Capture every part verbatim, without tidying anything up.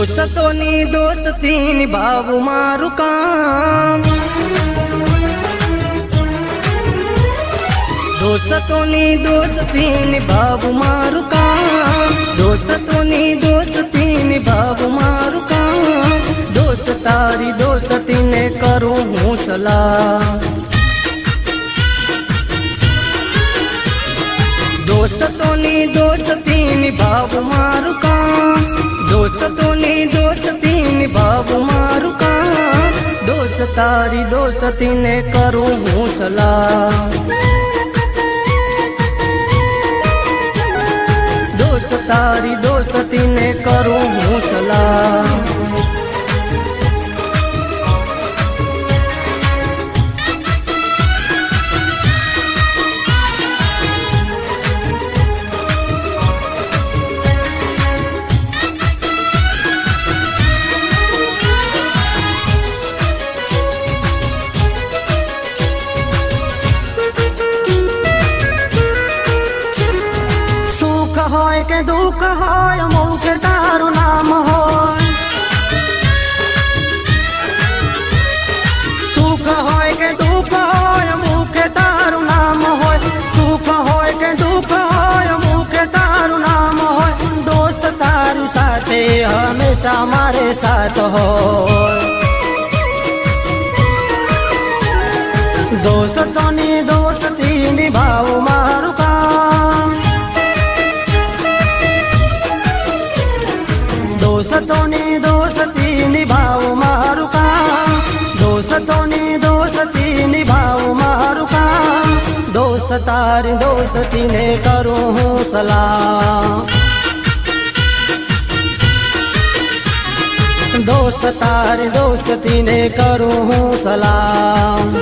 दोस्तोनी दोस्ती निभावू मारू काम। दोस्तोनी दोस्ती निभावू मारू काम। दोस्तोनी दोस्ती निभावू मारू काम। दोस्त तारी दोस्ती ने करूँ हूँ सलाह। दोस्तोनी दोस्ती निभावू मारू काम। दोस्तोनी दोस्ती निभावू मारू काम। दोस्त तारी दोस्ती ने करूँ हूँ सलाह। दोस्त तारी दोस्ती ने करूँ हूँ सलाह। होय के दुख होय मुख तारू नाम होय। सुख होय के दुख होय मुख तारू नाम होय। सुख होय के दुख होय मुख तारू नाम होय। दोस्त तारी साथे हमेशा हमारे साथ होय। दोस्तोनी दोस्ती निभावू मारू काम। दोस्तोनी दोस्ती निभावू मारू काम। दोस्तोनी दोस्ती निभावू मारू काम। दोस्त तारी दोस्ती ने करूँ हूँ सलाह। दोस्त तारी दोस्ती ने करूँ हूँ सलाह।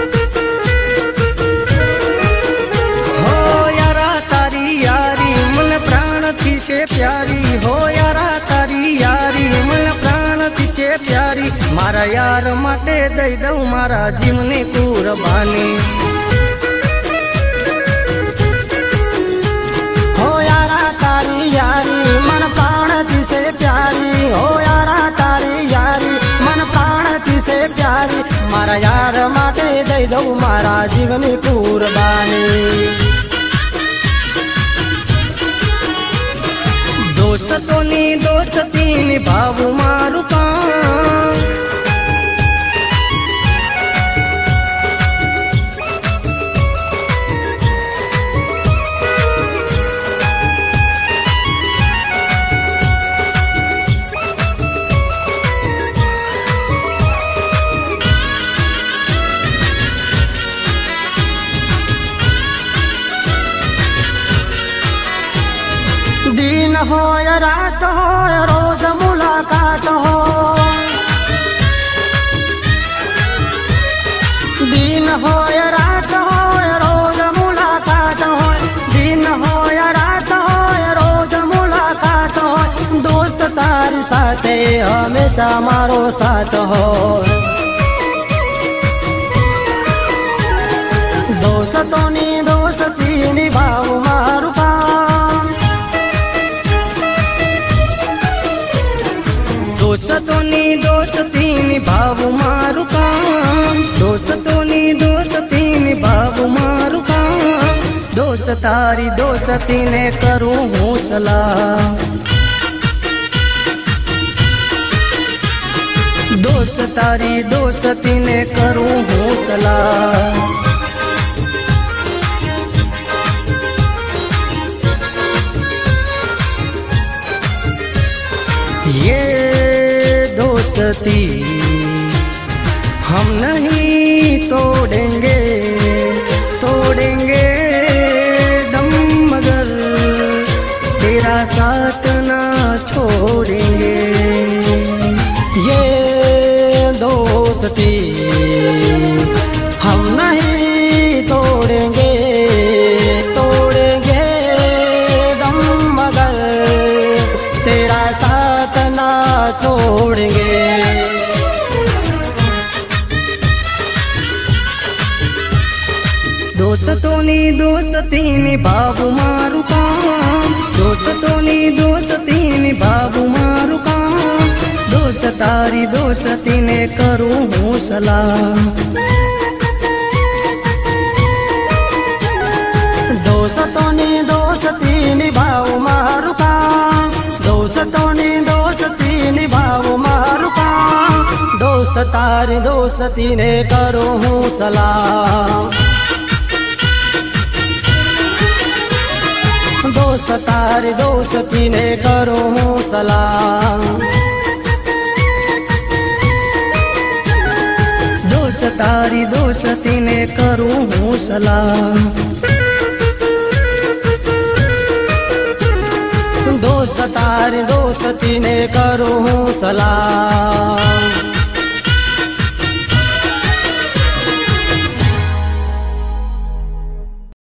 हो यारा तारी यारी मन प्राण थी छे प्यारी। हो यारा यारी मन प्राण पीछे प्यारी। मारा यार माटे दई दऊ मारा जीवनी कुर्बानी। हो यारा तारी यारी मन प्राण से प्यारी। हो यारा तारी यारी मन प्राण से प्यारी। मारा यार माटे दई दऊ मारा जीवनी कुर्बानी। दोस्तोनी दोस्ती निभावू मारू काम। दिन हो या रात हो या रोज मुलाकात हो। दिन हो या रात हो या रोज मुलाकात हो। दिन हो या रात हो या रोज मुलाकात हो। दोस्त तारी साथे हमेशा मारो साथ हो। दोस्तोनी दोस्ती निभावू मारू काम। दोस्तोनी दोस्ती निभावू मारू काम। दोस्तोनी दोस्ती निभावू मारू काम। दोस्त तारी दोस्ती ने करूँ हूँ सलाह। दोस्त तारी दोस्ती ने करूँ हूँ सलाह। ये दोस्ती हम नहीं तोड़ेंगे। तोड़ेंगे दम मगर तेरा साथ ना छोड़ेंगे। ये दोस्ती हम नहीं तोड़ेंगे। तोड़ेंगे दम मगर तेरा साथ ना छोड़ेंगे। दोस्तोनी दोस्ती निभावू मारू काम। दोस्तोनी दोस्ती निभावू मारू काम। તારી દોસ્તીને કરું હું સલામ. દોસ્તોની દોસ્તી નિભાવું મારું કામ, દોસ્તોની દોસ્તી નિભાવું મારું કામ. દોસ્ત તારી દોસ્તીને કરું હું સલામ. દોસ્ત તારી દોસ્તીને કરું હું સલામ. દોસ્ત તારી દોસ્તીને કરું હું સલામ. દોસ્ત તારી દોસ્તીને કરું હું સલામ.